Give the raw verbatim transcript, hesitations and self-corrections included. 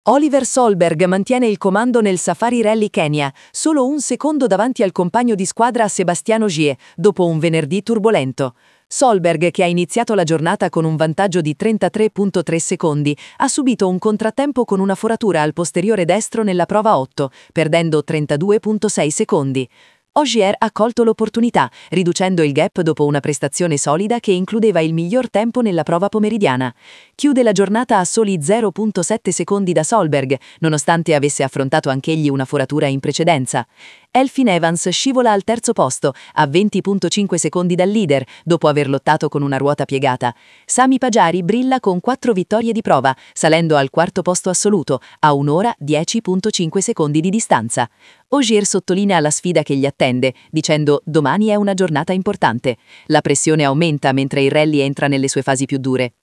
Oliver Solberg mantiene il comando nel Safari Rally Kenya, solo un secondo davanti al compagno di squadra Sebastian Ogier, dopo un venerdì turbolento. Solberg, che ha iniziato la giornata con un vantaggio di trentatré virgola tre secondi, ha subito un contrattempo con una foratura al posteriore destro nella prova otto, perdendo trentadue virgola sei secondi. Ogier ha colto l'opportunità, riducendo il gap dopo una prestazione solida che includeva il miglior tempo nella prova pomeridiana. Chiude la giornata a soli zero virgola sette secondi da Solberg, nonostante avesse affrontato anch'egli una foratura in precedenza. Elfyn Evans scivola al terzo posto, a venti virgola cinque secondi dal leader, dopo aver lottato con una ruota piegata. Sami Pajari brilla con quattro vittorie di prova, salendo al quarto posto assoluto, a un'ora dieci virgola cinque secondi di distanza. Ogier sottolinea la sfida che gli attende, dicendo «Domani è una giornata importante». La pressione aumenta mentre il rally entra nelle sue fasi più dure.